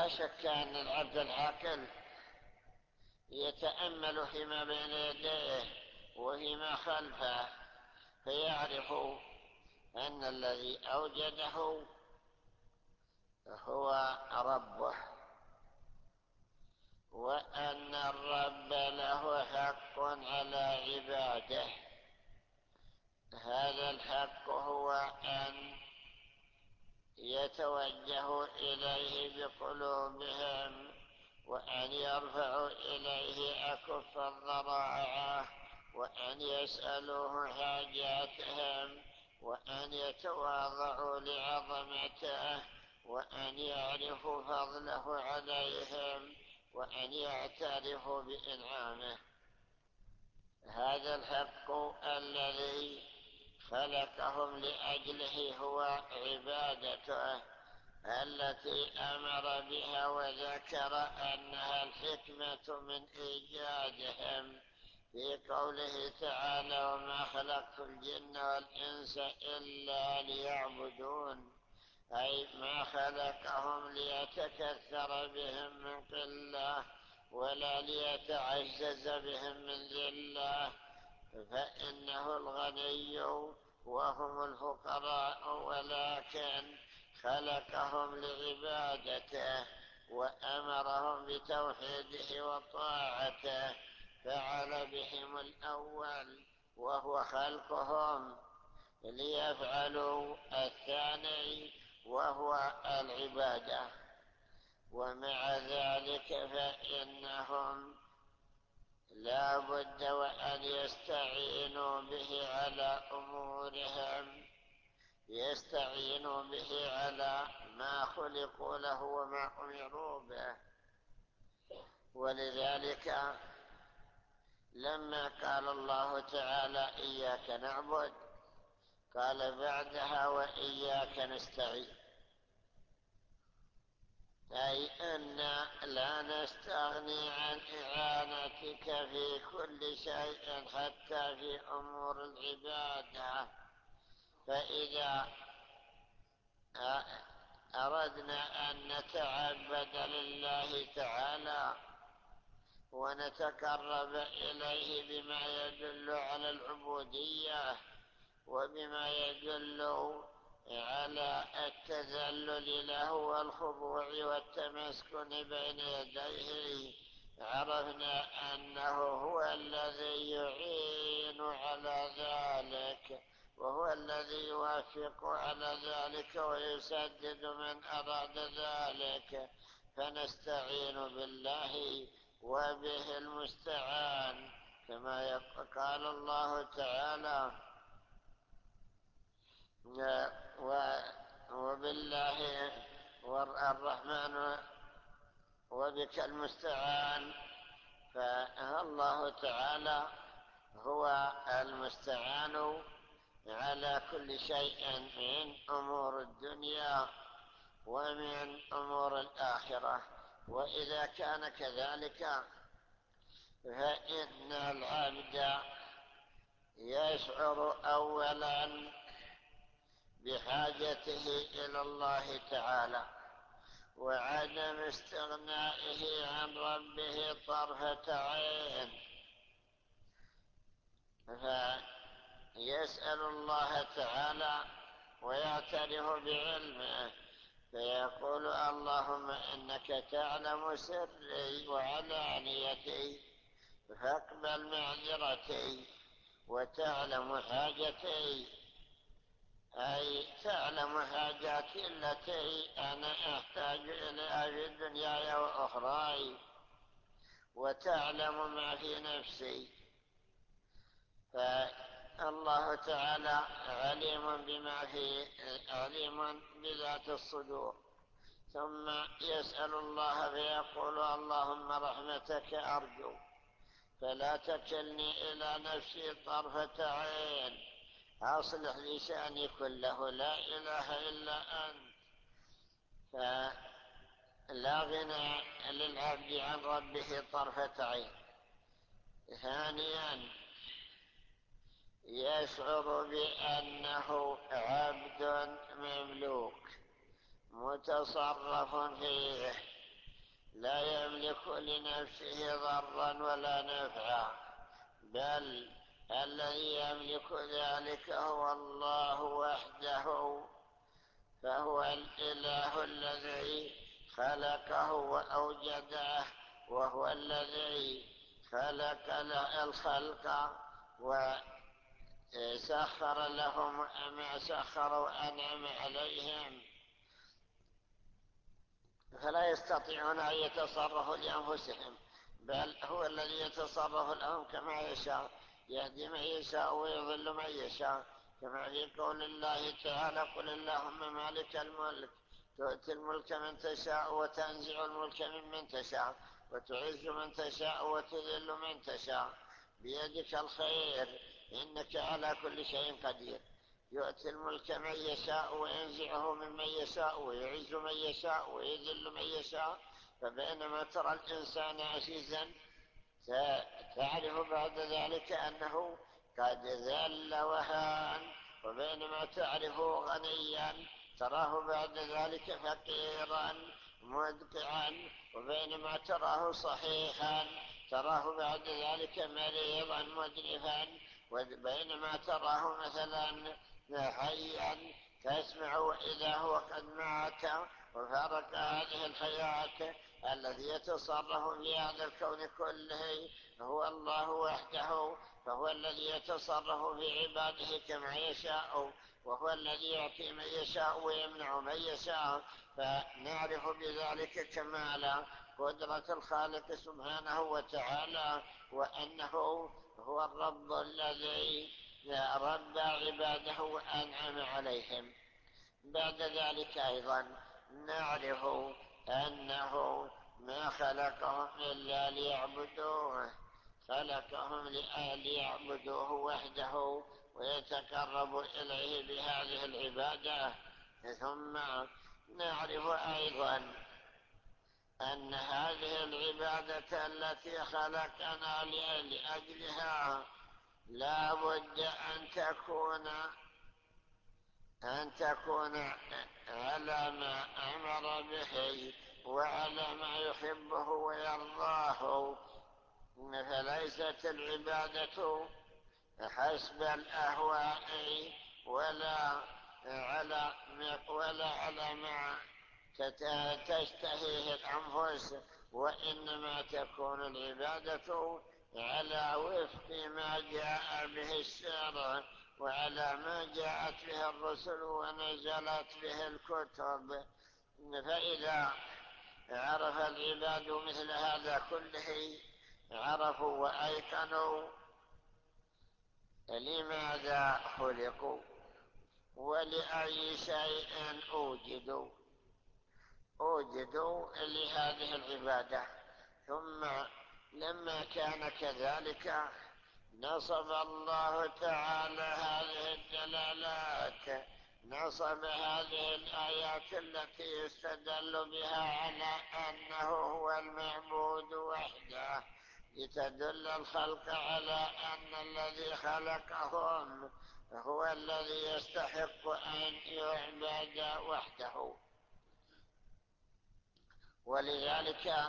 ولا شك أن العبد العاقل يتأمل فيما بين يديه وفيما خلفه، فيعرف أن الذي أوجده هو ربه، وأن الرب له حق على عباده. هذا الحق هو أن يتوجهوا إليه بقلوبهم، وأن يرفعوا إليه أكف الضراعة، وأن يسألوه حاجاتهم، وأن يتواضعوا لعظمته، وأن يعرفوا فضله عليهم، وأن يعترفوا بإنعامه. هذا الحق الذي خلقهم لأجله هو عبادته التي أمر بها، وذكر أنها الحكمة من إيجادهم في قوله تعالى: وما خلقت الجن والإنس إلا ليعبدون، أي ما خلقهم ليتكثر بهم من قلة ولا ليتعزز بهم من ذلة، فإنه الغني وهم الفقراء، ولكن خلقهم لعبادته وأمرهم بتوحيده وطاعته، فعل بهم الأول وهو خلقهم ليفعلوا الثاني وهو العبادة. ومع ذلك فإنهم لا بد وأن يستعينوا به على أمورهم، يستعينوا به على ما خلقوا له وما أمروا به. ولذلك لما قال الله تعالى: إياك نعبد، قال بعدها: وإياك نستعين، أي أن لا نستغني عن إعانتك في كل شيء حتى في أمور العبادة. فإذا أردنا أن نتعبد لله تعالى ونتقرب إليه بما يدل على العبودية وبما يدل على التذلل له والخضوع والتمسكن بين يديه، عرفنا أنه هو الذي يعين على ذلك، وهو الذي يوافق على ذلك ويسدد من أراد ذلك، فنستعين بالله وبه المستعان، كما قال الله تعالى: وبالله الرحمن وبك المستعان. فالله تعالى هو المستعان على كل شيء من أمور الدنيا ومن أمور الآخرة. وإذا كان كذلك فإن العبد يشعر أولا بحاجته إلى الله تعالى وعدم استغنائه عن ربه طرفة عين، فيسأل الله تعالى ويعترف بعلمه، فيقول: اللهم إنك تعلم سري وعلانيتي، فاقبل معذرتي، وتعلم حاجتي، أي تعلم حاجاتي التي أنا أحتاج إليها في دنياي وأخراي، وتعلم ما في نفسي. فالله تعالى عليم بذات الصدور. ثم يسأل الله فيقول: اللهم رحمتك أرجو، فلا تكلني إلى نفسي طرفة عين، أصلح لي شأني كله، لا إله إلا أنت. فلا غنى للعبد عن ربه طرفة عين. ثانيا يشعر بأنه عبد مملوك متصرف فيه، لا يملك لنفسه ضرا ولا نفعا، بل الذي يملك ذلك هو الله وحده، فهو الإله الذي خلقه وأوجده، وهو الذي خلق الخلق وسخر لهم ما سخر وأنعم عليهم، فلا يستطيعون أن يتصرفوا لأنفسهم، بل هو الذي يتصرف لهم كما يشاء، يهدي من يشاء ويضل من يشاء، كما في قول الله تعالى: قل اللهم مالك الملك تؤتي الملك من تشاء وتنزع الملك ممن تشاء وتعز من تشاء وتذل من تشاء بيدك الخير إنك على كل شيء قدير، يؤتي الملك من يشاء وينزعه ممن يشاء ويعز من يشاء ويذل من يشاء. فبينما ترى الإنسان عزيزا تعرف بعد ذلك أنه قد ذل وهان، وبينما تعرفه غنيا تراه بعد ذلك فقيرا مدقعا، وبينما تراه صحيحا تراه بعد ذلك مريضا مدرفا، وبينما تراه مثلا حيا تسمع وإذا هو قد مات وفارق هذه الحياة. الذي يتصرف في هذا الكون كله هو الله وحده، فهو الذي يتصرف في عباده كما يشاء، وهو الذي يعطي من يشاء ويمنع من يشاء. فنعرف بذلك كمال قدرة الخالق سبحانه وتعالى، وأنه هو الرب الذي رب عباده وأنعم عليهم. بعد ذلك أيضا نعرف أنه ما خلقهم إلا ليعبدوه، خلقهم ليعبدوه وحده ويتقربوا إليه بهذه العبادة. ثم نعرف أيضا أن هذه العبادة التي خلقنا لأجلها لا بد أن تكون على ما أمر به وعلى ما يحبه ويرضاه، فليست العبادة حسب الأهواء ولا على ما تشتهيه الأنفس، وإنما تكون العبادة على وفق ما جاء به الشرع وعلى ما جاءت به الرسل ونزلت به الكتب. فإذا عرف العباد مثل هذا كله عرفوا وأيقنوا لماذا خلقوا ولأي شيء أوجدوا لهذه العبادة. ثم لما كان كذلك نصب الله تعالى هذه الدلالات، نصب هذه الآيات التي يستدل بها على أنه هو المعبود وحده، لتدل الخلق على أن الذي خلقهم هو الذي يستحق أن يعبد وحده. ولذلك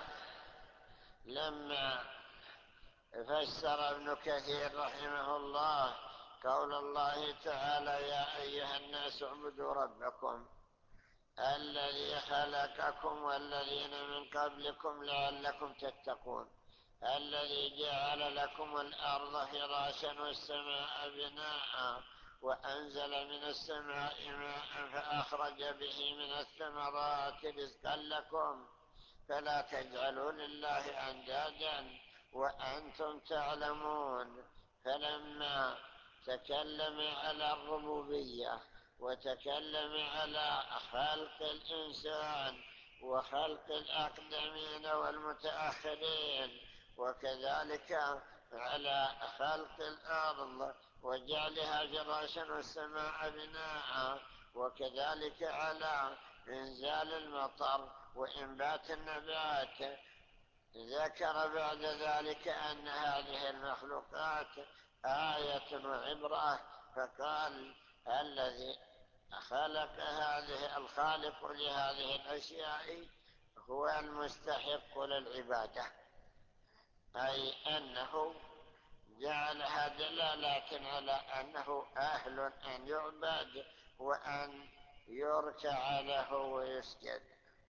لما فسر ابن كثير رحمه الله قول الله تعالى: يا أيها الناس اعبدوا ربكم الذي خلقكم والذين من قبلكم لعلكم تتقون، الذي جعل لكم الأرض فراشا والسماء بناء وأنزل من السماء ماء فأخرج به من الثمرات رزقا لكم فلا تجعلوا لله أندادا وأنتم تعلمون. فلما تكلم على الربوبية وتكلم على خلق الإنسان وخلق الأقدمين والمتأخرين، وكذلك على خلق الأرض وجعلها فراشا والسماء بناء، وكذلك على إنزال المطر وإنبات النبات، ذكر بعد ذلك أن هذه المخلوقات آية وعبرة، فقال: الذي خلق الخالق لهذه الأشياء هو المستحق للعبادة، أي أنه جعلها دلالة على أنه أهل أن يعبد وأن يركع له ويسجد.